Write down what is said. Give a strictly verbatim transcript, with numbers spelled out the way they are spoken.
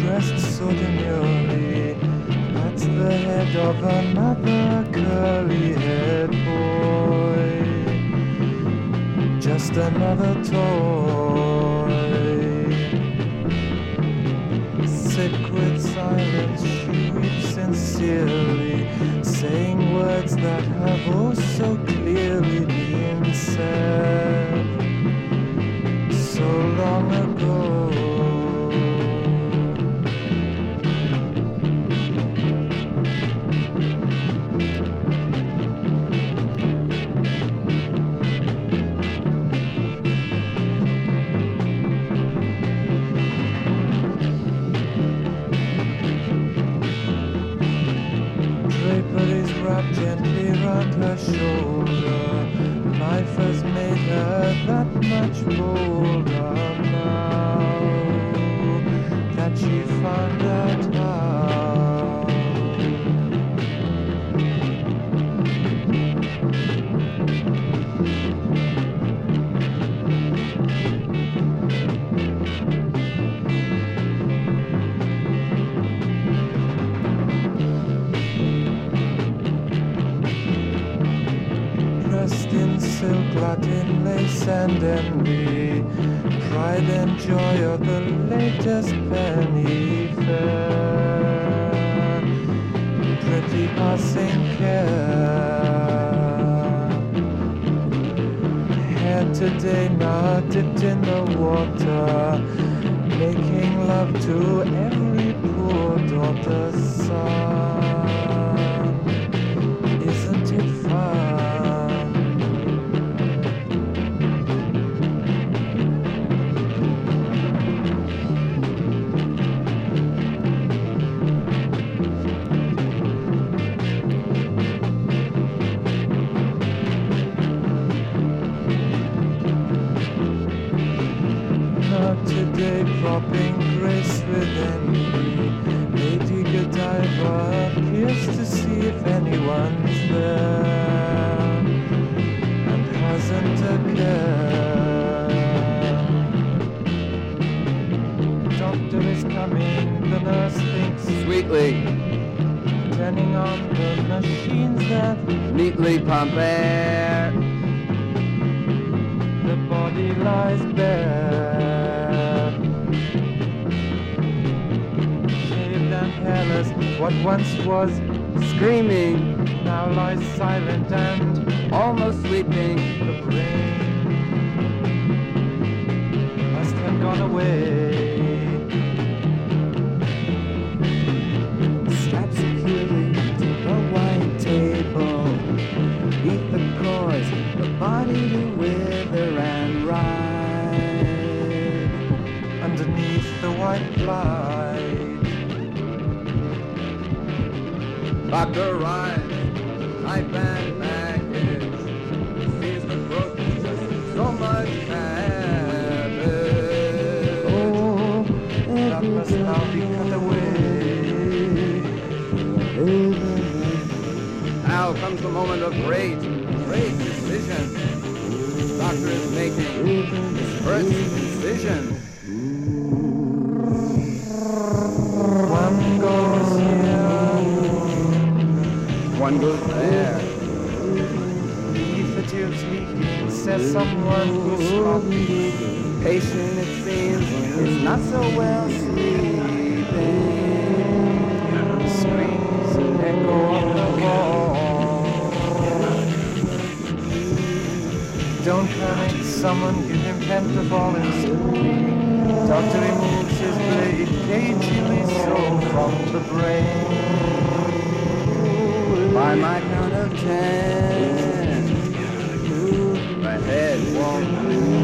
dressed so demurely at the head of another curly-haired boy. Just another toy. Sick with silence, she weeps sincerely, saying words that have oh so clearly been said so long ago. Gently round her shoulder, life has made her that much bolder now that she found out how. In silk, Latin lace and envy, pride and joy of the latest penny fair, pretty passing care. Hair today now dipped in the water, making love to every poor daughter's son. Isn't it fun? Today propping grace with envy, Lady Godiva appears to see if anyone's there, and hasn't a care. Doctor is coming, the nurse thinks sweetly, turning on the machines that neatly pump air. The body lies bare, hairless. What once was screaming now lies silent and almost sleeping. The brain must have gone away. Strapped securely to the white table, beneath the cords, the body to wither and ride. Underneath the white light, Doctor arrives, knife and package, sees the throat, so much habit. Oh, that must now be cut away. Now comes the moment of great, great decision. Doctor is making his first decision. One goes here, one goes there. Beneath the tubes leaking, says someone who's sloppy. Patient, it seems, is not so well sleeping. Screams echo on the wall. Don't panic, someone give him Pentafol instantly. Doctor removes his blade, cagily so from the brain. By my count of ten, my head won't move.